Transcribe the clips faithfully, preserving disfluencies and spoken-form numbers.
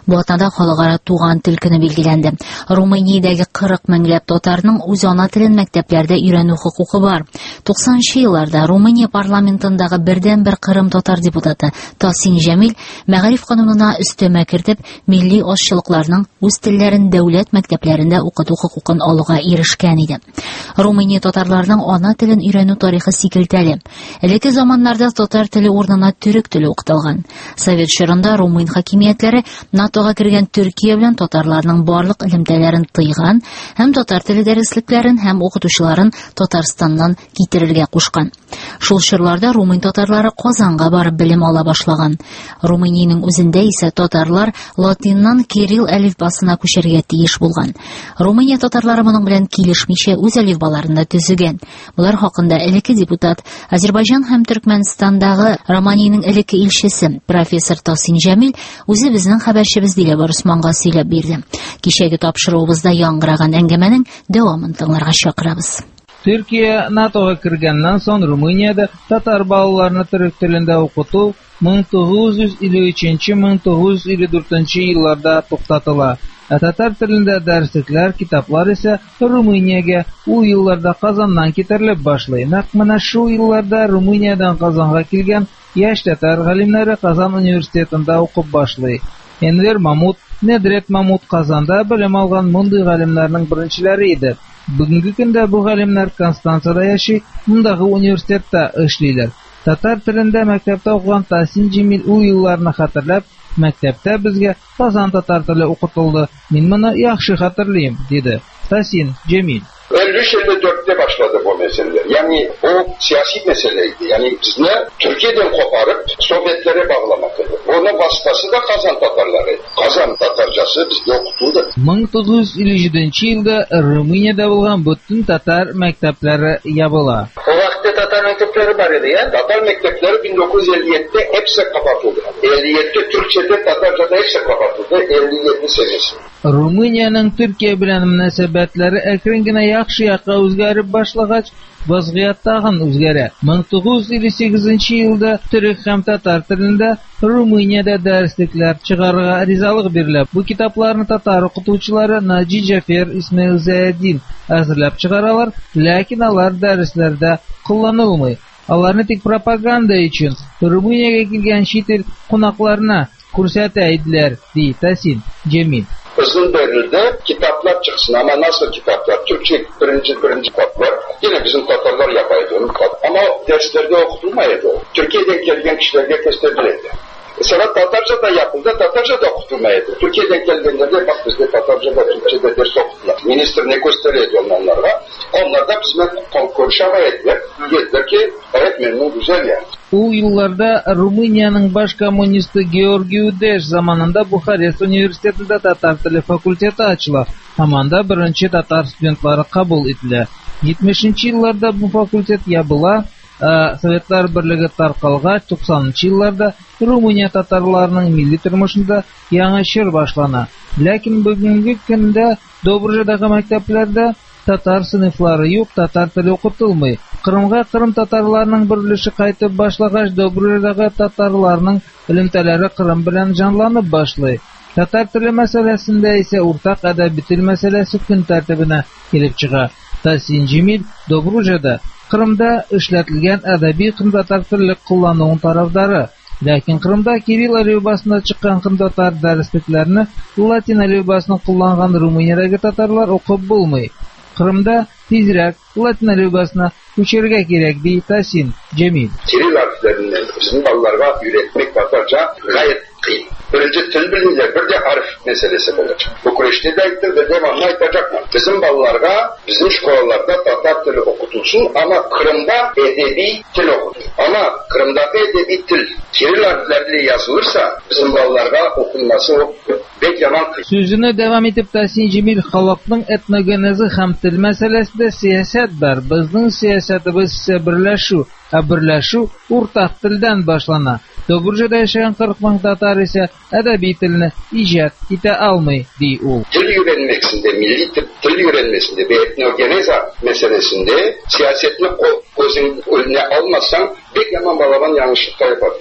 Бу атнада халыкара туган тел көне билгеләнде. Румыниядәге кырык меңләп татарның үз ана телен мәктәпләрдә өйрәнү хокукы бар. туксанынчы елларда Румыния парламентындагы бердән-бер Кырым татар депутаты Тасин Җәмил мәгариф канунына өстәмә кертеп, милли ашчылыкларның үз телләрен дәүләт мәктәпләрендә укыту хокукын алуга ирешкән иде. Румыния татарларының ана телен өйрәнү тарихы сикелтәле. Элекке заманнарда татар теле урынына төрек теле укытылган. Совет чорында румын хакимиятләре НАТОга кергән Төркия белән татарларның барлык элемтәләрен тыйган һәм татар теле дәреслекләрен һәм укытучыларын Татарстаннан китерергә кушкан. Шул чорларда румын татарлары Казанга барып белем ала башлаган. Румыниянең үзендә исә татарлар латиннан кирилл әлифбасына күчәргә тиеш булган. Румыния татарлары моның белән килешмичә үз әлифбаларын да төзегән. Булар хакында элекке депутат, Азербайҗан һәм Төркмәнстандагы Романиянең элекке илчесе профессор Тасин Җәмил үзе безнең хәбәрчебез Диләбар Усманга сөйләп бирде. Кичәге тапшыруыбызда яңгыраган әңгәмәнең дәвамын тыңларга чакырабыз. Төркия НАТОга кергәннән соң Румыниядә татар балаларны төрек телендә укыту мең тугыз йөз илле өченче - мең тугыз йөз илле дүртенче елларда туктатыла. Ә татар телендә дәресләр, китаплар исә Румыниягә ул елларда Казаннан китерелеп башлый. Нәкъ менә шул елларда Румыниядән Казанга килгән яшь татар галимнәре Казан университетында укып башлый. Энвер Мамут, Недрет Мамут Казанда белем алган мондый галимнәрнең беренчеләре иде. Бүгенге көндә бу галимнәр Констанцияда яши, мондагы университетта эшлиләр. Татар телендә мәктәптә укыган Тасин Җәмил ул елларны хәтерләп, мәктәптә безгә Казан татар теле укытылды. Мин моны яхшы хәтерлим, диде Тасин Җәмил. elli üç elli dörtte başladı bu mesele. Yani o siyasi meseleydi. Yani bizni Türkiye'den koparıp Sovyetlere bağlamaktı. Onun vasıtası da Kazan Tatarları. Kazan Tatarcası bizde okutuldu. mең тугыз йөз илле җиденче елда Румыниядә булган bütün татар мәктәпләре ябыла. O vakti Tatar mektepleri var idi ya. Tatar mektepleri bin dokuz yüz elli yedide hepsi kapatıldı. elli yedide Türkçe'de Tatarca'da hepsi kapatıldı. elli yedi senesi. Румыниянең Төркия белән мөнәсәбәтләре әкрен генә яхшы якка үзгәреп башлагач, вазгыять тагын үзгәрә. мең тугыз йөз илле сигезенче елда төрек һәм татар телендә Румыниядә дәреслекләр чыгарырга ризалык бирелә. Бу китапларны татар укытучылары Наҗи Җафер, Исмаил Зәйдин әзерләп чыгаралар, ләкин алар дәресләрдә кулланылмый. Аларны тик пропаганда өчен Румыниягә килгән чит ил кунакларына күрсәтә иделәр, ди Тасин Җәмил. Hızlı verildi, kitaplar çıksın ama nasıl kitaplar? Türkçe birinci birinci kitaplar. Yine bizim Tatarlar yapaydı onu. Ama derslerde okutulmaydı o. Türkiye'den gelgen kişilerge gösterildi. Mesela Tatarca da yapıldı, Tatarca da okutulmaydı. Türkiye'den gelgenlerde bak bizde Tatarca da Türkçe'de ders okuttular. Minister ne gösteriyordu onlara? Onlar da bizimle konuşamaydılar. Dediler ki evet memnun güzel yani. Ул елларда Румыниянең баш коммунисты Георгий Удеш заманында Бухарест университетында татар теле факультеты ачыла. Һәм анда беренче татар студентлары кабул ителә. җитмешенче елларда бу факультет ябыла, Советлар берлеге таркалгач, туксанынчы елларда Румыния татарларының милли тормышында яңа чор башлана. Ләкин бүгенге көндә Добружадагы мәктәпләрдә татар сыйныфлары юк, татар теле укытылмый. Кырымга Кырым татарларының берлеше кайтып башлагач, Добружадагы татарларның элемтәләре Кырым белән җанланып башлый. Татар теле мәсьәләсендә исә уртак әдәби тел мәсьәләсе көн тәртибенә килеп чыга. Тасин Җәмил Добружада Кырымда эшләтелгән әдәби кырым татар теле куллануын тарафдары. Ләкин Кырымда кирилл әлифбасында чыккан кырым татар дәреслекләрне латин әлифбасын кулланган Румыниядәге татарлар укып булмый. Кырымда тизрәк латин әлифбасына күчәргә кирәк, ди Тасин Җәмил. Kirill harflerinden bizim ballarga üretmek Tatarca gayet kıyım. Birinci til bilimler, bir de harf meselesi olacak. Bu Kureş'te de ayıttır ve devamlı ayıtacaklar. Bizim ballarga, bizim şkolalarda Tatar dili okutulsun ama Kırım'da edebi dil okutulsun. Ama Kırım'daki edebi dil Kirill harfleriyle yazılırsa bizim ballarga okunması o bek yaman kıyım. Sözünü devam edip Тасин Җәмил халыкның этногенезы һәм тел мәсьәләсендә сиясәт бар. Безнең сиясәтебез исә берләшү, ә берләшү уртак телдән башлана. Добружада яшәгән кырык мең татар исә әдәби телне иҗат итә алмый, ди ул. Dil öğrenmesinde, milli dil öğrenmesinde ve etnogeneza meselesinde siyasetini gözün önüne almazsan pek yaman balaban yanlışlıklar yaparız.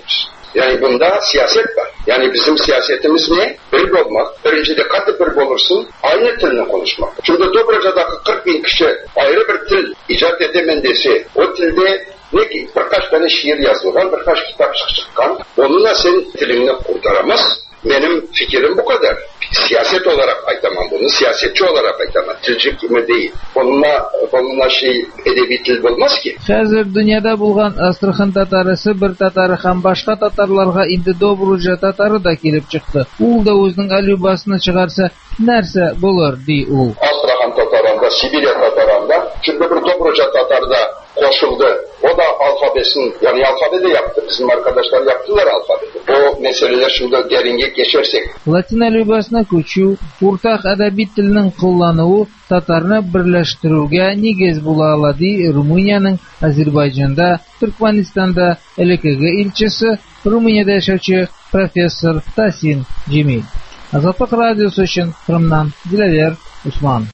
Yani bunda siyaset var. Yani bizim siyasetimiz ne? Bir olmak. Birincide katı bir olursun, aynı tilini konuşmak. Şimdi Dobraca'daki kırk bin kişi ayrı bir til icat edemendesi, o tilde ne ki birkaç tane şiir yazılgan, birkaç kitap çıkan, onunla sen tilini kurtaramaz. Benim fikrim bu kadar. Siyaset olarak aytamam bunu, siyasetçi olarak aytamam. Tilci kimi değil. Onunla, onunla şey edebi til olmaz ki. Hazır dünyada bulgan Astrakhan tatarısı bir tatarı ham başka tatarlarga indi Dobruja tatarı da kelip çıktı. Ул da özünün alübasını çıkarsa nerse bulur di ул. Astrakhan tatarında, Sibirya tatarında, şimdi bir Dobruja tatarı da koşuldu. O da alfabesini, yani alfabe de yaptı. Bizim arkadaşlar yaptılar alfabeti. O meseleler şimdi deringe geçersek. Latin alübasına көчү, уртак әдәби телнең куллануы татарны берләштерүгә нигез була ала ди Румыниянең Азербайҗанда, Төркмәнистанда элекеге илчесе, Румыниядә яшәүче профессор Тасин Җемил. Азатлык радиосы өчен Кырымнан Диләвер Усман.